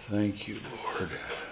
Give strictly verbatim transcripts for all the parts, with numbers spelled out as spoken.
Thank you, Lord.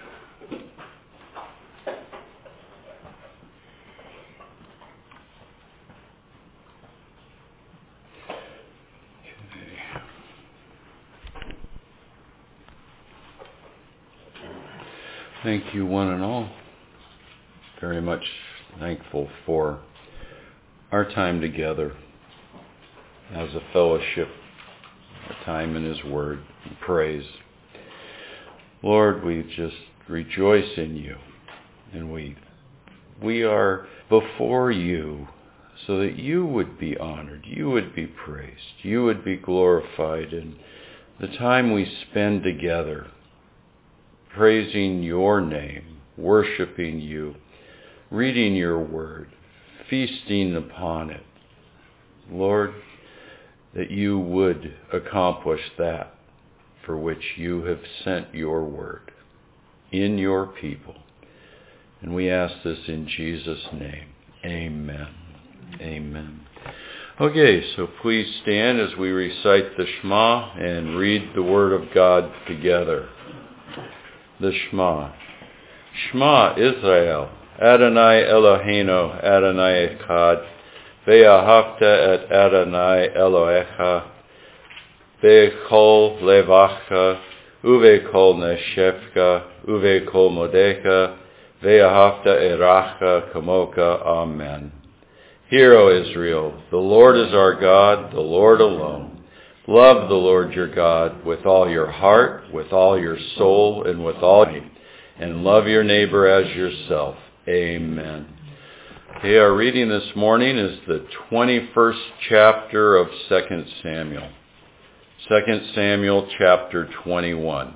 Thank you, one and all. Very much thankful for our time together as a fellowship, a time in His Word and praise. Lord, we just rejoice in You, and we we are before You so that You would be honored, You would be praised, You would be glorified in the time we spend together, praising Your name, worshiping You, reading Your Word, feasting upon it. Lord, that You would accomplish that for which You have sent Your Word in Your people. And we ask this in Jesus' name. Amen. Amen. Okay, so please stand as we recite the Shema and read the Word of God together. The Shema. Shema Israel, Adonai Eloheinu, Adonai Echad, ve'ahavta et Adonai Elohecha, ve'kol levacha, uve'kol neshefka, uve'kol modecha, ve'ahavta eracha kamoka. Amen. Hear, O Israel, the Lord is our God, the Lord alone. Love the Lord your God with all your heart, with all your soul, and with all your might, and love your neighbor as yourself. Amen. Okay, our reading this morning is the twenty-first chapter of Second Samuel. Second Samuel chapter twenty-one.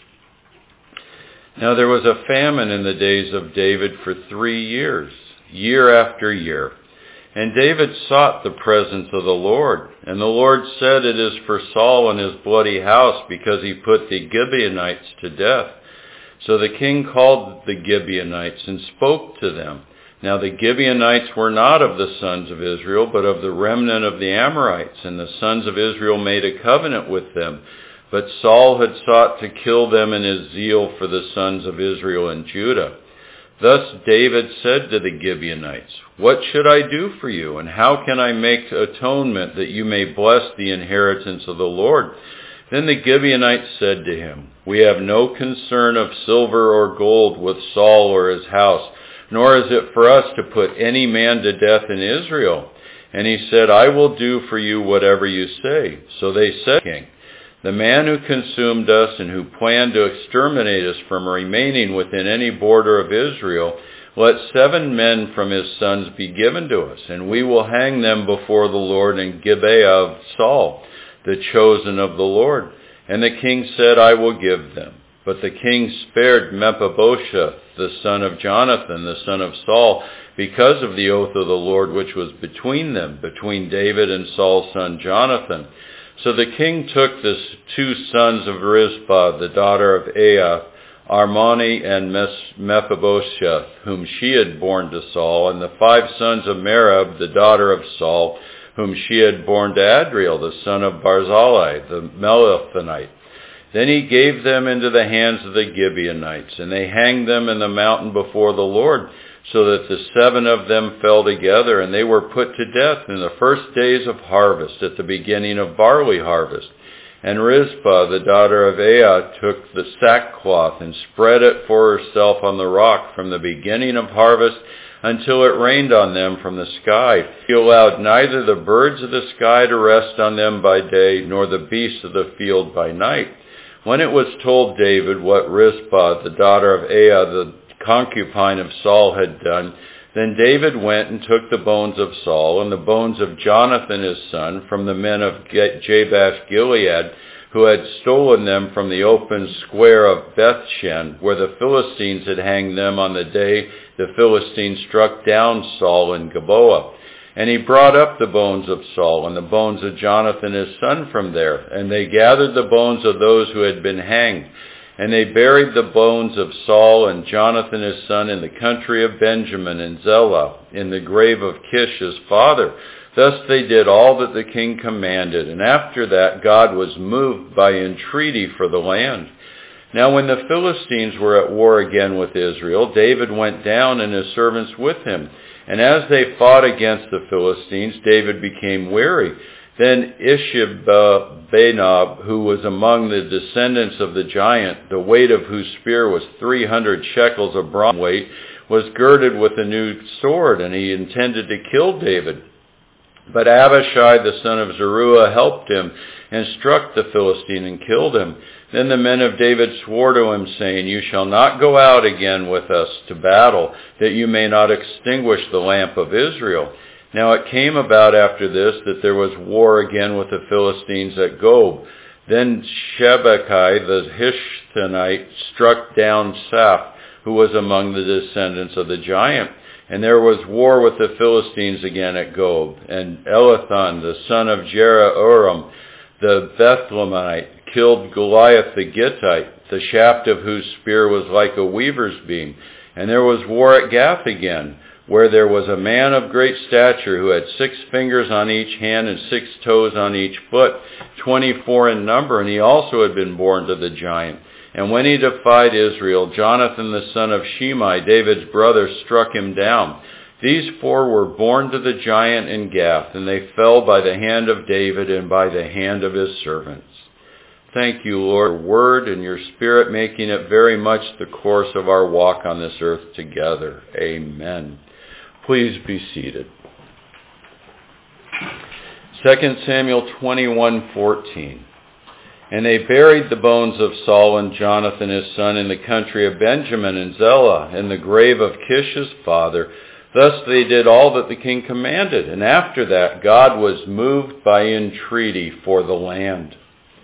Now there was a famine in the days of David for three years, year after year. And David sought the presence of the Lord. And the Lord said, It is for Saul and his bloody house, because he put the Gibeonites to death. So the king called the Gibeonites and spoke to them. Now the Gibeonites were not of the sons of Israel, but of the remnant of the Amorites. And the sons of Israel made a covenant with them. But Saul had sought to kill them in his zeal for the sons of Israel and Judah. Thus David said to the Gibeonites, What should I do for you, and how can I make atonement that you may bless the inheritance of the Lord? Then the Gibeonites said to him, We have no concern of silver or gold with Saul or his house, nor is it for us to put any man to death in Israel. And he said, I will do for you whatever you say. So they said, King, the man who consumed us and who planned to exterminate us from remaining within any border of Israel, let seven men from his sons be given to us, and we will hang them before the Lord in Gibeah of Saul, the chosen of the Lord. And the king said, I will give them. But the king spared Mephibosheth, the son of Jonathan, the son of Saul, because of the oath of the Lord which was between them, between David and Saul's son Jonathan. So the king took the two sons of Rizpah, the daughter of Aiah, Armoni and Mephibosheth, whom she had borne to Saul, and the five sons of Merab, the daughter of Saul, whom she had borne to Adriel, the son of Barzillai, the Melithonite. Then he gave them into the hands of the Gibeonites, and they hanged them in the mountain before the Lord, so that the seven of them fell together, and they were put to death in the first days of harvest, at the beginning of barley harvest. And Rizpah, the daughter of Aiah, took the sackcloth and spread it for herself on the rock from the beginning of harvest until it rained on them from the sky. He allowed neither the birds of the sky to rest on them by day, nor the beasts of the field by night. When it was told David what Rizpah, the daughter of Aiah, the concubine of Saul, had done, then David went and took the bones of Saul and the bones of Jonathan his son from the men of Jabesh Gilead, who had stolen them from the open square of Bethshen, where the Philistines had hanged them on the day the Philistines struck down Saul in Gilboa. And he brought up the bones of Saul and the bones of Jonathan his son from there, and they gathered the bones of those who had been hanged. And they buried the bones of Saul and Jonathan his son in the country of Benjamin in Zelah, in the grave of Kish his father. Thus they did all that the king commanded. And after that God was moved by entreaty for the land. Now when the Philistines were at war again with Israel, David went down and his servants with him. And as they fought against the Philistines, David became weary. Then Ishbi-Benob, who was among the descendants of the giant, the weight of whose spear was three hundred shekels of bronze weight, was girded with a new sword, and he intended to kill David. But Abishai, the son of Zeruiah, helped him and struck the Philistine and killed him. Then the men of David swore to him, saying, "You shall not go out again with us to battle, that you may not extinguish the lamp of Israel." Now it came about after this that there was war again with the Philistines at Gob. Then Shebachai the Hishtonite struck down Saph, who was among the descendants of the giant. And there was war with the Philistines again at Gob. And Elathan, the son of Jeroram, the Bethlehemite, killed Goliath the Gittite, the shaft of whose spear was like a weaver's beam. And there was war at Gath again, where there was a man of great stature who had six fingers on each hand and six toes on each foot, twenty-four in number, and he also had been born to the giant. And when he defied Israel, Jonathan the son of Shimei, David's brother, struck him down. These four were born to the giant in Gath, and they fell by the hand of David and by the hand of his servants. Thank you, Lord, for your word and your spirit, making it very much the course of our walk on this earth together. Amen. Please be seated. Second Samuel twenty-one fourteen. And they buried the bones of Saul and Jonathan his son in the country of Benjamin and Zelah, in the grave of Kish his father. Thus they did all that the king commanded. And after that, God was moved by entreaty for the land.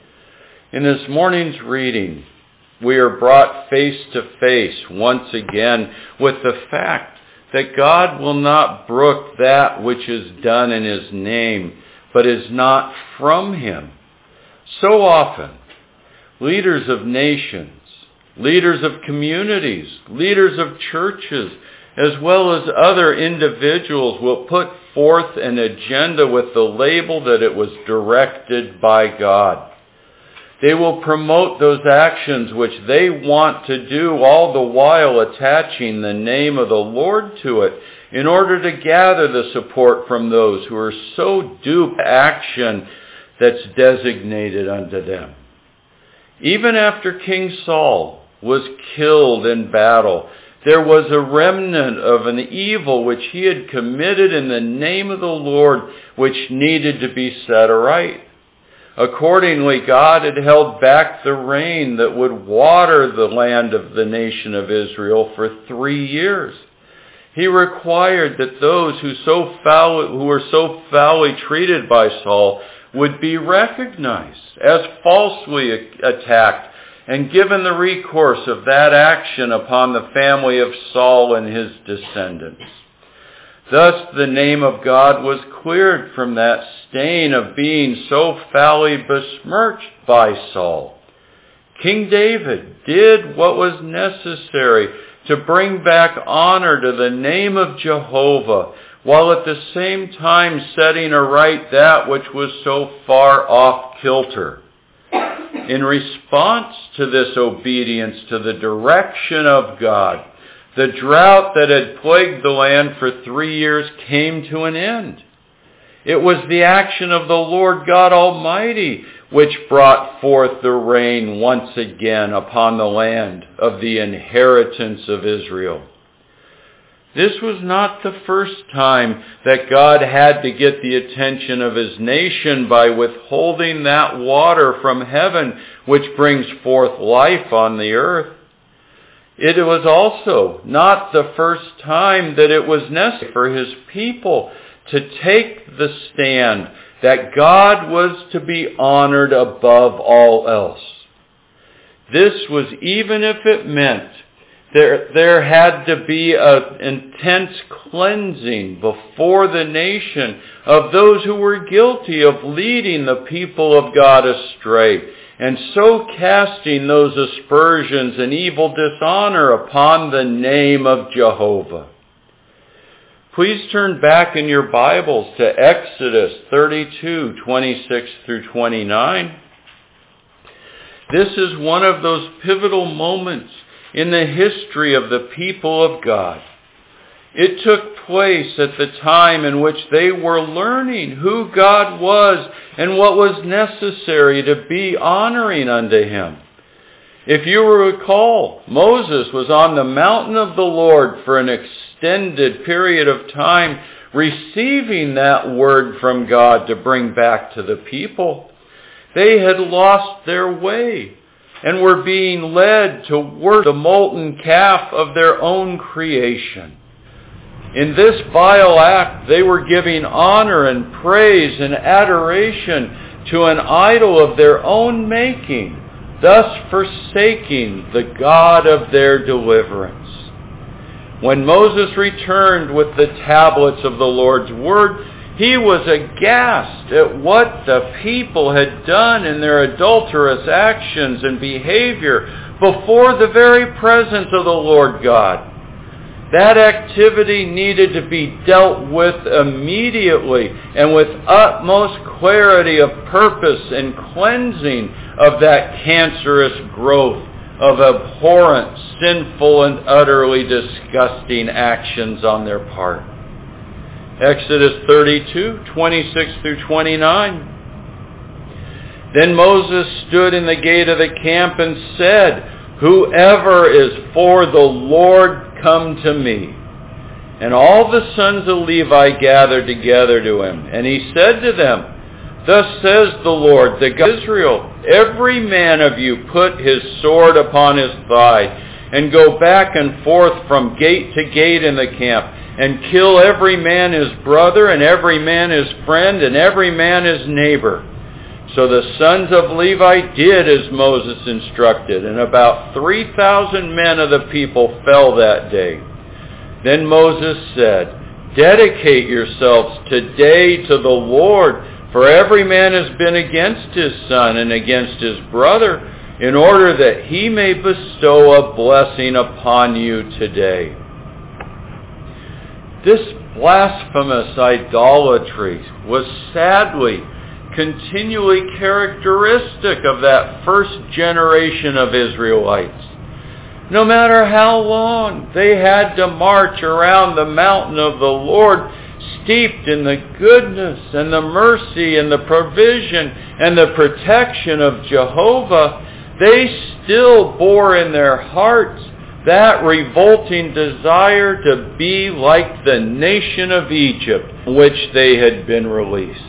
In this morning's reading, we are brought face to face once again with the fact that God will not brook that which is done in his name, but is not from him. So often, leaders of nations, leaders of communities, leaders of churches, as well as other individuals will put forth an agenda with the label that it was directed by God. They will promote those actions which they want to do, all the while attaching the name of the Lord to it, in order to gather the support from those who are so due to action that's designated unto them. Even after King Saul was killed in battle, there was a remnant of an evil which he had committed in the name of the Lord, which needed to be set aright. Accordingly, God had held back the rain that would water the land of the nation of Israel for three years. He required that those who so foul, who were so foully treated by Saul would be recognized as falsely attacked and given the recourse of that action upon the family of Saul and his descendants. Thus the name of God was cleared from that stain of being so foully besmirched by Saul. King David did what was necessary to bring back honor to the name of Jehovah, while at the same time setting aright that which was so far off kilter. In response to this obedience to the direction of God, the drought that had plagued the land for three years came to an end. It was the action of the Lord God Almighty which brought forth the rain once again upon the land of the inheritance of Israel. This was not the first time that God had to get the attention of his nation by withholding that water from heaven which brings forth life on the earth. It was also not the first time that it was necessary for his people to take the stand that God was to be honored above all else. This was even if it meant there, there had to be an intense cleansing before the nation of those who were guilty of leading the people of God astray, and so casting those aspersions and evil dishonor upon the name of Jehovah. Please turn back in your Bibles to Exodus thirty-two, twenty-six through twenty-nine. This is one of those pivotal moments in the history of the people of God. It took place at the time in which they were learning who God was and what was necessary to be honoring unto Him. If you recall, Moses was on the mountain of the Lord for an extended period of time, receiving that word from God to bring back to the people. They had lost their way and were being led to worship the molten calf of their own creation. In this vile act, they were giving honor and praise and adoration to an idol of their own making, thus forsaking the God of their deliverance. When Moses returned with the tablets of the Lord's word, he was aghast at what the people had done in their adulterous actions and behavior before the very presence of the Lord God. That activity needed to be dealt with immediately and with utmost clarity of purpose and cleansing of that cancerous growth of abhorrent, sinful, and utterly disgusting actions on their part. Exodus thirty-two, twenty-six through twenty-nine. Then Moses stood in the gate of the camp and said, "Whoever is for the Lord, come to me." And all the sons of Levi gathered together to him. And he said to them, "Thus says the Lord, the God of Israel, every man of you put his sword upon his thigh, and go back and forth from gate to gate in the camp, and kill every man his brother, and every man his friend, and every man his neighbor." So the sons of Levi did as Moses instructed, and about three thousand men of the people fell that day. Then Moses said, "Dedicate yourselves today to the Lord, for every man has been against his son and against his brother, in order that he may bestow a blessing upon you today." This blasphemous idolatry was sadly continually characteristic of that first generation of Israelites. No matter how long they had to march around the mountain of the Lord, steeped in the goodness and the mercy and the provision and the protection of Jehovah, they still bore in their hearts that revolting desire to be like the nation of Egypt, from which they had been released.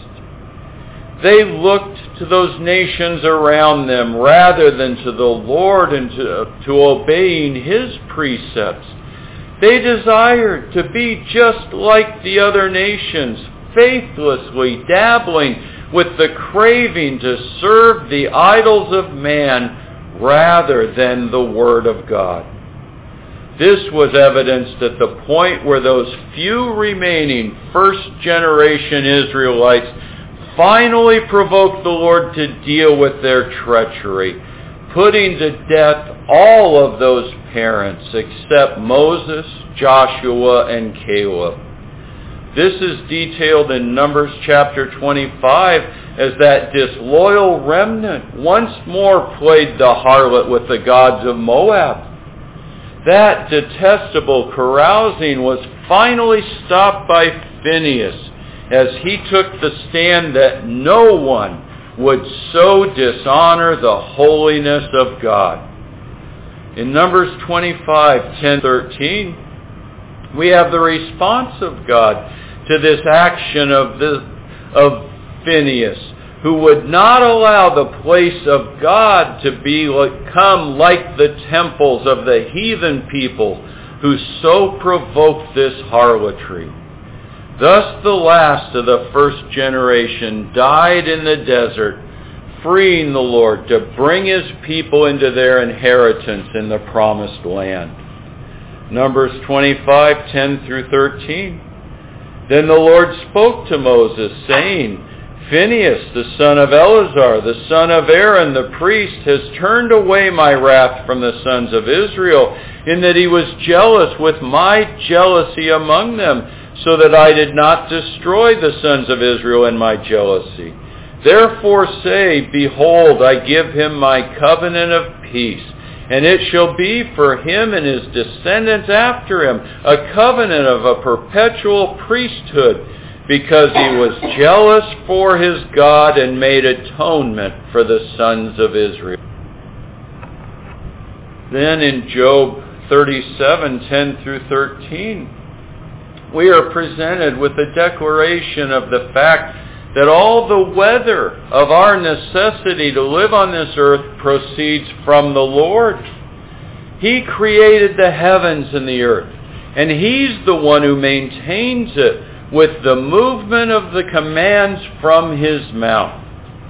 They looked to those nations around them rather than to the Lord and to, to obeying His precepts. They desired to be just like the other nations, faithlessly dabbling with the craving to serve the idols of man rather than the Word of God. This was evidenced at the point where those few remaining first-generation Israelites finally provoked the Lord to deal with their treachery, putting to death all of those parents except Moses, Joshua, and Caleb. This is detailed in Numbers chapter twenty-five as that disloyal remnant once more played the harlot with the gods of Moab. That detestable carousing was finally stopped by Phinehas, as he took the stand that no one would so dishonor the holiness of God. In Numbers twenty-five, ten, thirteen, we have the response of God to this action of, the, of Phinehas, who would not allow the place of God to become like the temples of the heathen people who so provoked this harlotry. Thus the last of the first generation died in the desert, freeing the Lord to bring His people into their inheritance in the promised land. Numbers twenty-five, ten through thirteen. Then the Lord spoke to Moses, saying, "Phinehas, the son of Eleazar, the son of Aaron, the priest, has turned away my wrath from the sons of Israel, in that he was jealous with my jealousy among them, so that I did not destroy the sons of Israel in my jealousy. Therefore say, Behold, I give him my covenant of peace, and it shall be for him and his descendants after him a covenant of a perpetual priesthood, because he was jealous for his God and made atonement for the sons of Israel. Then in Job thirty-seven, ten through thirteen, we are presented with a declaration of the fact that all the weather of our necessity to live on this earth proceeds from the Lord. He created the heavens and the earth, and He's the one who maintains it with the movement of the commands from His mouth.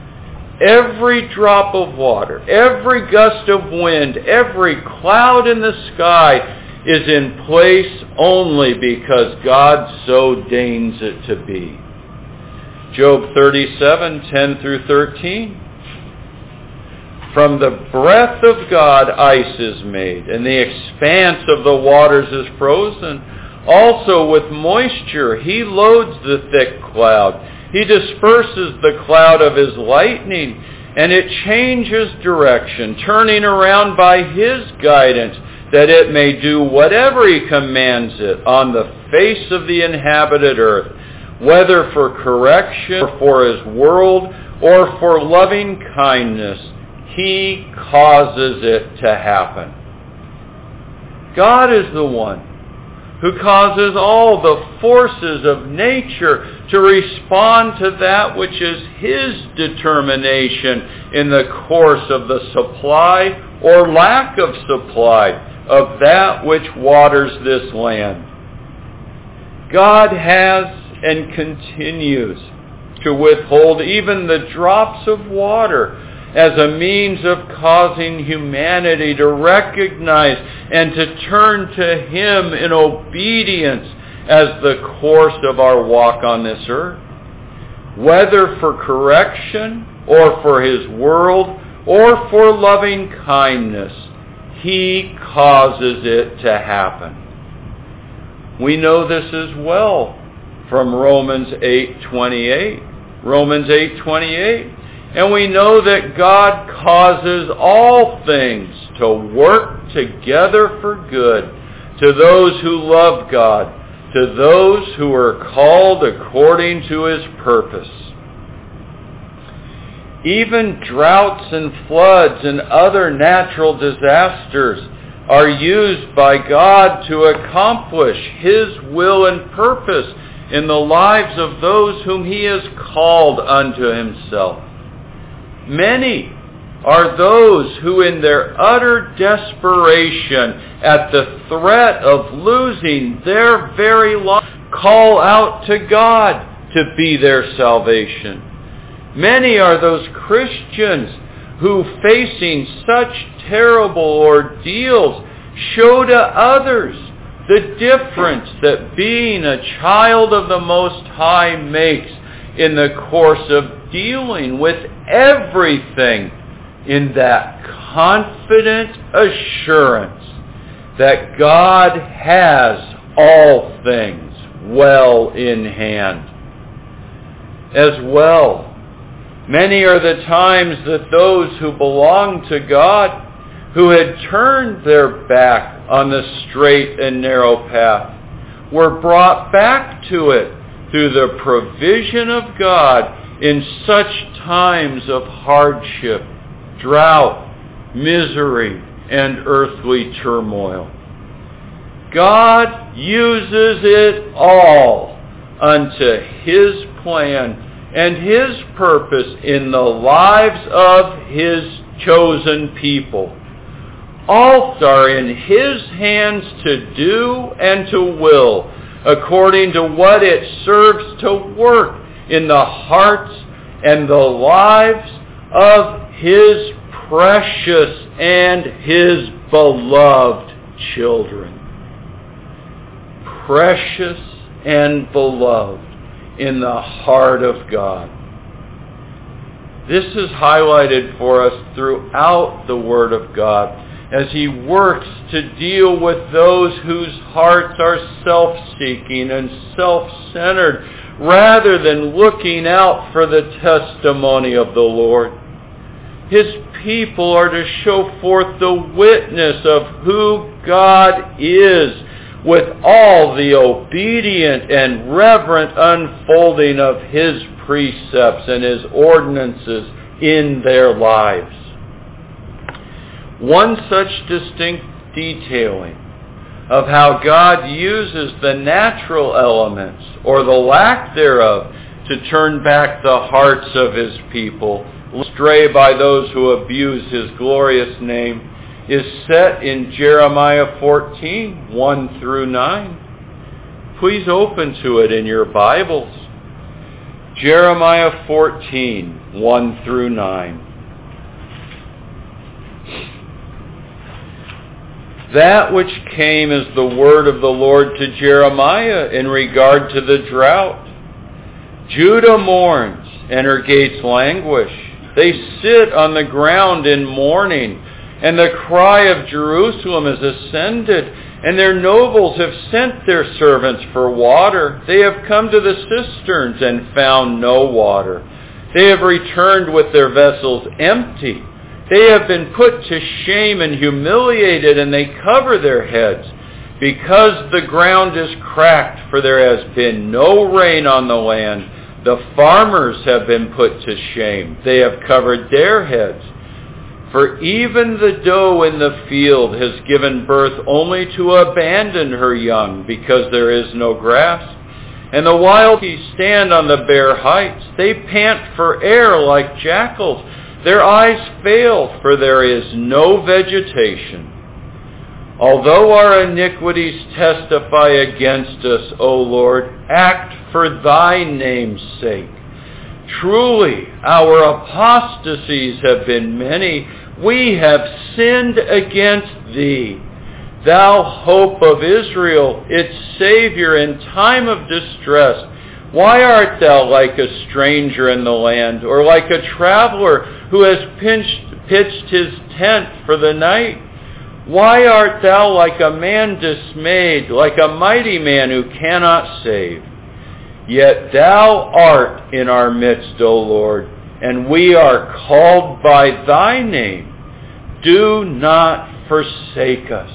Every drop of water, every gust of wind, every cloud in the sky is in place only because God so deigns it to be. Job thirty-seven, ten through thirteen. From the breath of God ice is made, and the expanse of the waters is frozen. Also with moisture he loads the thick cloud. He disperses the cloud of his lightning, and it changes direction, turning around by his guidance, that it may do whatever he commands it on the face of the inhabited earth, whether for correction or for his world or for loving kindness. He causes it to happen. God is the one who causes all the forces of nature to respond to that which is His determination in the course of the supply or lack of supply of that which waters this land. God has and continues to withhold even the drops of water as a means of causing humanity to recognize and to turn to Him in obedience as the course of our walk on this earth. Whether for correction or for His world or for loving kindness, He causes it to happen. We know this as well from Romans eight twenty-eight. Romans eight twenty-eight. And we know that God causes all things to work together for good to those who love God, to those who are called according to His purpose. Even droughts and floods and other natural disasters are used by God to accomplish His will and purpose in the lives of those whom He has called unto Himself. Many are those who in their utter desperation at the threat of losing their very life call out to God to be their salvation. Many are those Christians who, facing such terrible ordeals, show to others the difference that being a child of the Most High makes in the course of dealing with everything in that confident assurance that God has all things well in hand. As well, many are the times that those who belong to God, who had turned their back on the straight and narrow path, were brought back to it through the provision of God in such times of hardship, drought, misery, and earthly turmoil. God uses it all unto His plan and His purpose in the lives of His chosen people. All are in His hands to do and to will, according to what it serves to work in the hearts and the lives of His precious and His beloved children. Precious and beloved in the heart of God. This is highlighted for us throughout the Word of God as He works to deal with those whose hearts are self-seeking and self-centered, rather than looking out for the testimony of the Lord. His people are to show forth the witness of who God is with all the obedient and reverent unfolding of His precepts and His ordinances in their lives. One such distinct detailing of how God uses the natural elements, or the lack thereof, to turn back the hearts of His people, astray by those who abuse His glorious name, is set in Jeremiah fourteen, one through nine. Please open to it in your Bibles. Jeremiah fourteen, one through nine. That which came is the word of the Lord to Jeremiah in regard to the drought. Judah mourns, and her gates languish. They sit on the ground in mourning, and the cry of Jerusalem is ascended, and their nobles have sent their servants for water. They have come to the cisterns and found no water. They have returned with their vessels empty. They have been put to shame and humiliated, and they cover their heads, because the ground is cracked, for there has been no rain on the land. The farmers have been put to shame. They have covered their heads. For even the doe in the field has given birth only to abandon her young, because there is no grass. And the wild geese stand on the bare heights. They pant for air like jackals. Their eyes fail, for there is no vegetation. Although our iniquities testify against us, O Lord, act for Thy name's sake. Truly, our apostasies have been many. We have sinned against Thee. Thou hope of Israel, its Savior in time of distress. Why art thou like a stranger in the land, or like a traveler who has pinched, pitched his tent for the night? Why art thou like a man dismayed, like a mighty man who cannot save? Yet thou art in our midst, O Lord, and we are called by Thy name. Do not forsake us.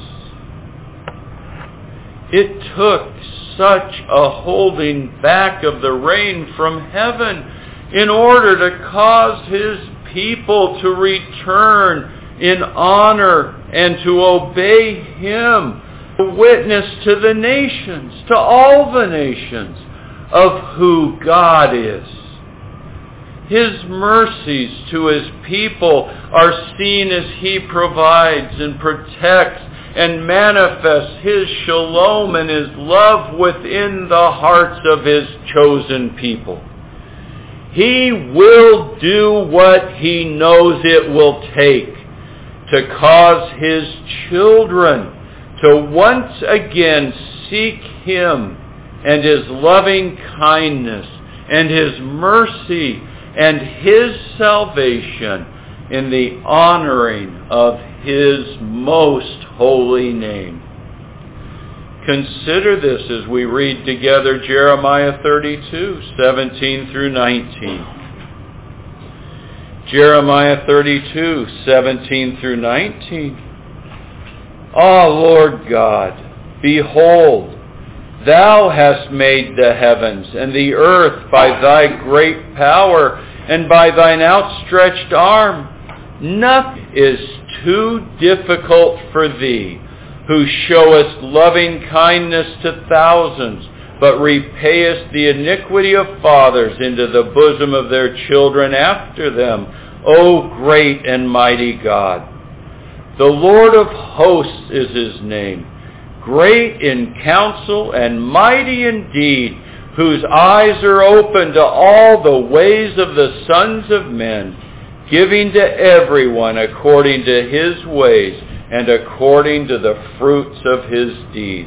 It took such a holding back of the rain from heaven in order to cause His people to return in honor and to obey Him, to witness to the nations, to all the nations, of who God is. His mercies to His people are seen as He provides and protects and manifests His shalom and His love within the hearts of His chosen people. He will do what He knows it will take to cause His children to once again seek Him and His loving kindness and His mercy and His salvation in the honoring of His most holy name. Consider this as we read together Jeremiah thirty-two, seventeen through nineteen. Jeremiah thirty-two, seventeen through nineteen. Ah, Lord God, behold, Thou hast made the heavens and the earth by Thy great power and by Thine outstretched arm. Nothing is too difficult for Thee, who showest loving kindness to thousands, but repayest the iniquity of fathers into the bosom of their children after them, O great and mighty God. The Lord of hosts is His name, great in counsel and mighty in deed, whose eyes are open to all the ways of the sons of men, giving to everyone according to his ways and according to the fruits of his deeds.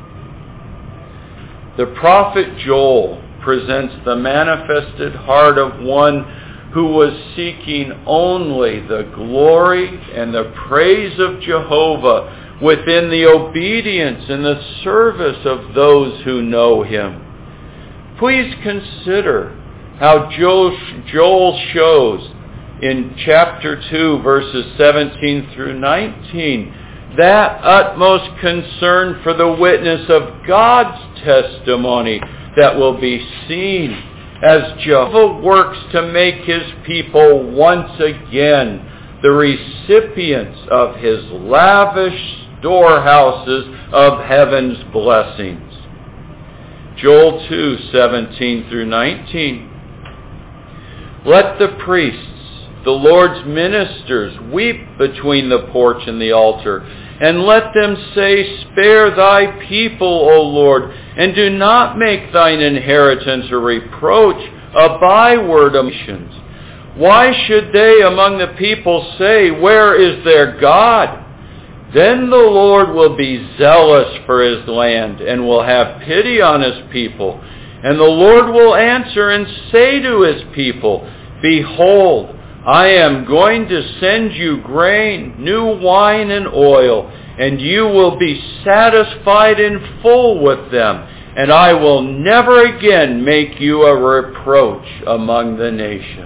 The prophet Joel presents the manifested heart of one who was seeking only the glory and the praise of Jehovah within the obedience and the service of those who know Him. Please consider how Joel, Joel shows in chapter two, verses seventeen through nineteen, that utmost concern for the witness of God's testimony that will be seen as Jehovah works to make his people once again the recipients of his lavish storehouses of heaven's blessings. Joel two, seventeen through nineteen. Let the priests, the Lord's ministers, weep between the porch and the altar, and let them say, Spare thy people, O Lord, and do not make thine inheritance a reproach, a byword of nations. Why should they among the people say, Where is their God? Then the Lord will be zealous for his land, and will have pity on his people. And the Lord will answer and say to his people, Behold, I am going to send you grain, new wine, and oil, and you will be satisfied in full with them, and I will never again make you a reproach among the nations.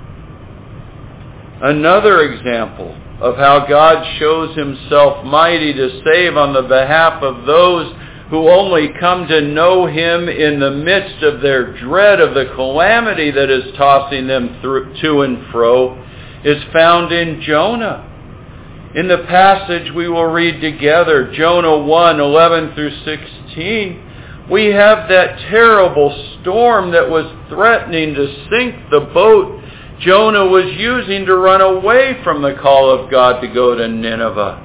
Another example of how God shows himself mighty to save on the behalf of those who only come to know him in the midst of their dread of the calamity that is tossing them through, to and fro, is found in Jonah. In the passage we will read together, Jonah one, eleven through sixteen, we have that terrible storm that was threatening to sink the boat Jonah was using to run away from the call of God to go to Nineveh.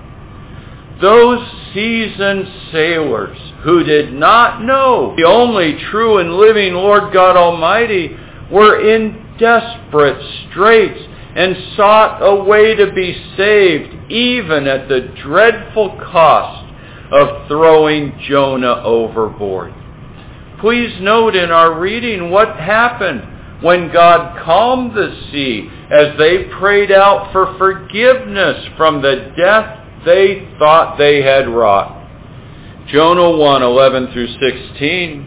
Those seasoned sailors who did not know the only true and living Lord God Almighty were in desperate straits and sought a way to be saved, even at the dreadful cost of throwing Jonah overboard. Please note in our reading what happened when God calmed the sea as they prayed out for forgiveness from the death they thought they had wrought. Jonah one, eleven through sixteen.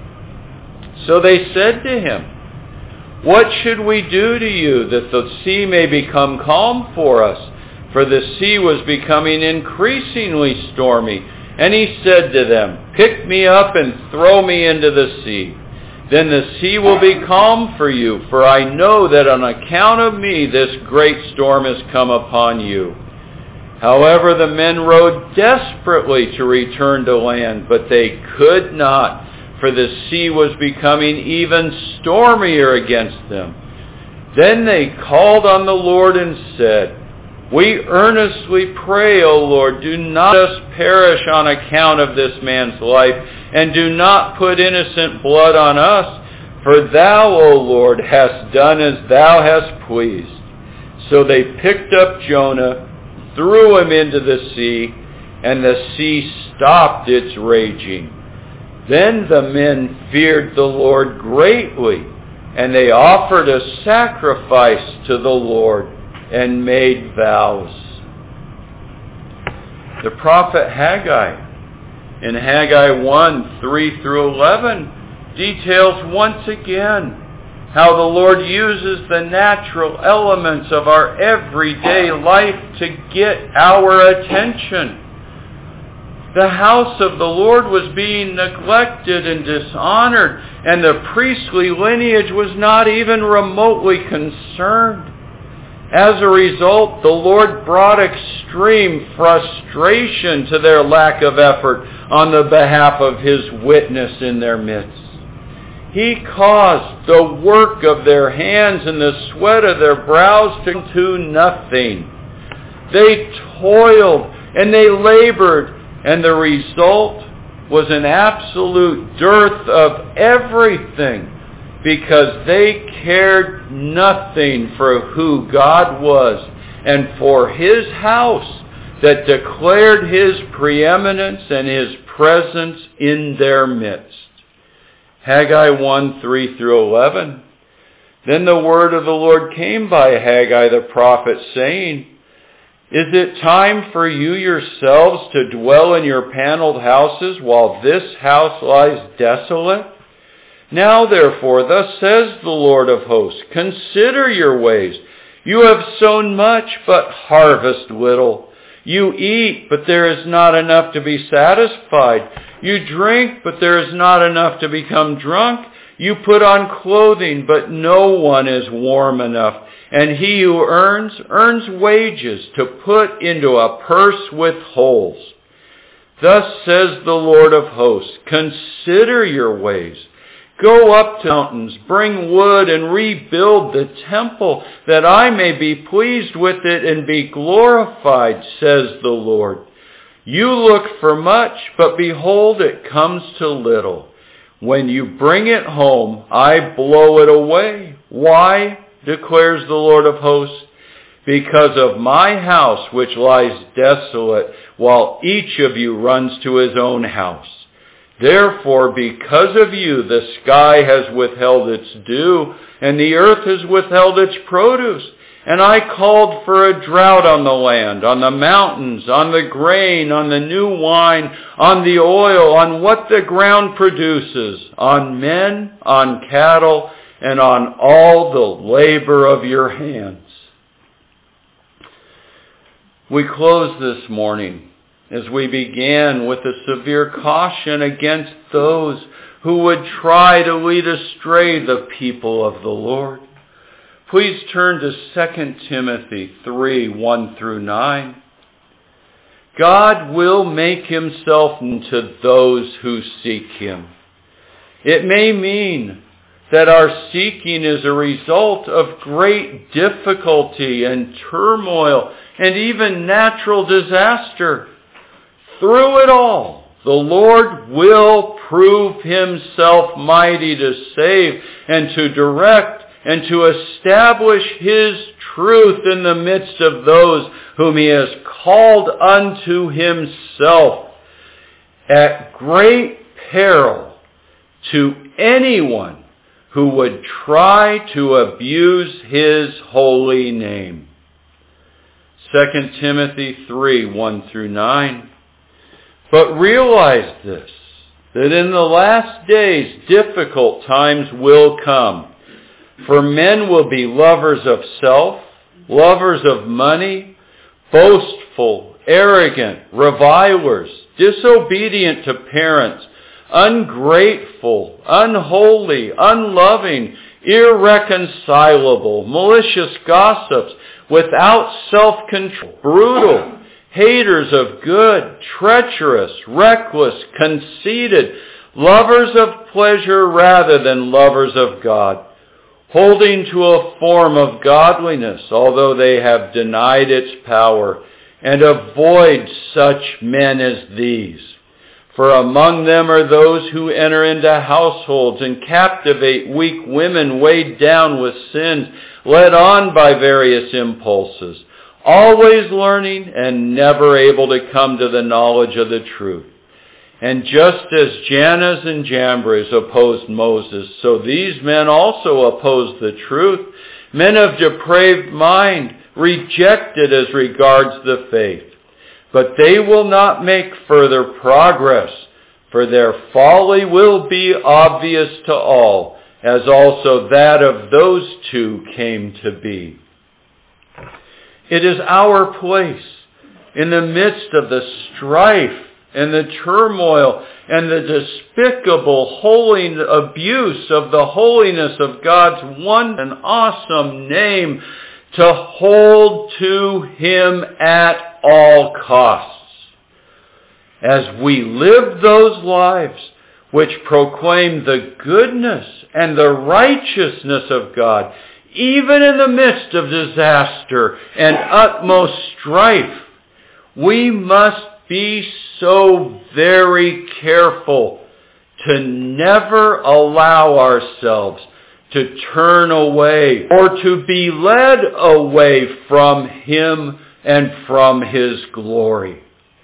So they said to him, What should we do to you that the sea may become calm for us? For the sea was becoming increasingly stormy. And he said to them, Pick me up and throw me into the sea. Then the sea will be calm for you, for I know that on account of me this great storm has come upon you. However, the men rowed desperately to return to land, but they could not, for the sea was becoming even stormier against them. Then they called on the Lord and said, We earnestly pray, O Lord, do not let us perish on account of this man's life, and do not put innocent blood on us, for thou, O Lord, hast done as thou hast pleased. So they picked up Jonah, threw him into the sea, and the sea stopped its raging. Then the men feared the Lord greatly, and they offered a sacrifice to the Lord and made vows. The prophet Haggai, in Haggai one, three through eleven, details once again how the Lord uses the natural elements of our everyday life to get our attention. The house of the Lord was being neglected and dishonored, and the priestly lineage was not even remotely concerned. As a result, the Lord brought extreme frustration to their lack of effort on the behalf of his witness in their midst. He caused the work of their hands and the sweat of their brows to come to nothing. They toiled and they labored, and the result was an absolute dearth of everything, because they cared nothing for who God was and for his house that declared his preeminence and his presence in their midst. Haggai one, three through eleven. Then the word of the Lord came by Haggai the prophet, saying, Is it time for you yourselves to dwell in your paneled houses while this house lies desolate? Now therefore, thus says the Lord of hosts, consider your ways. You have sown much, but harvest little. You eat, but there is not enough to be satisfied. You drink, but there is not enough to become drunk. You put on clothing, but no one is warm enough. And he who earns, earns wages to put into a purse with holes. Thus says the Lord of hosts, consider your ways. Go up to mountains, bring wood, and rebuild the temple, that I may be pleased with it and be glorified, says the Lord. You look for much, but behold, it comes to little. When you bring it home, I blow it away. Why? Declares the Lord of hosts. Because of my house which lies desolate, while each of you runs to his own house. Therefore, because of you, the sky has withheld its dew, and the earth has withheld its produce. And I called for a drought on the land, on the mountains, on the grain, on the new wine, on the oil, on what the ground produces, on men, on cattle, and on all the labor of your hands. We close this morning as we began with a severe caution against those who would try to lead astray the people of the Lord. Please turn to Second Timothy three, one through nine. God will make himself known to those who seek him. It may mean that our seeking is a result of great difficulty and turmoil and even natural disaster. Through it all, the Lord will prove himself mighty to save and to direct and to establish his truth in the midst of those whom he has called unto himself at great peril to anyone who would try to abuse his holy name. Second Timothy three, one through nine. But realize this, that in the last days difficult times will come. For men will be lovers of self, lovers of money, boastful, arrogant, revilers, disobedient to parents, ungrateful, unholy, unloving, irreconcilable, malicious gossips, without self-control, brutal, haters of good, treacherous, reckless, conceited, lovers of pleasure rather than lovers of God, holding to a form of godliness, although they have denied its power, and avoid such men as these. For among them are those who enter into households and captivate weak women weighed down with sins, led on by various impulses, always learning and never able to come to the knowledge of the truth. And just as Jannes and Jambres opposed Moses, so these men also oppose the truth, men of depraved mind, rejected as regards the faith. But they will not make further progress, for their folly will be obvious to all, as also that of those two came to be. It is our place in the midst of the strife and the turmoil and the despicable holy abuse of the holiness of God's one and awesome name to hold to him at all costs. As we live those lives which proclaim the goodness and the righteousness of God, even in the midst of disaster and utmost strife, we must be so very careful to never allow ourselves to turn away or to be led away from him and from his glory.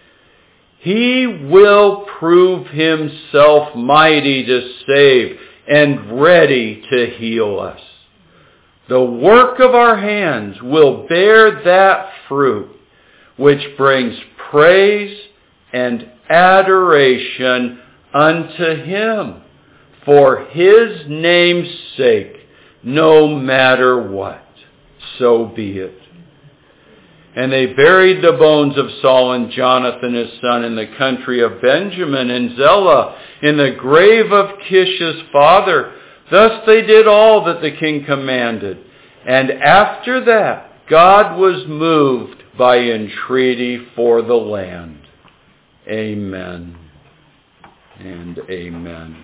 He will prove himself mighty to save and ready to heal us. The work of our hands will bear that fruit which brings praise and adoration unto him for his name's sake, no matter what. So be it. And they buried the bones of Saul and Jonathan his son in the country of Benjamin and Zelah, in the grave of Kish his father. Thus they did all that the king commanded. And after that, God was moved by entreaty for the land. Amen and amen.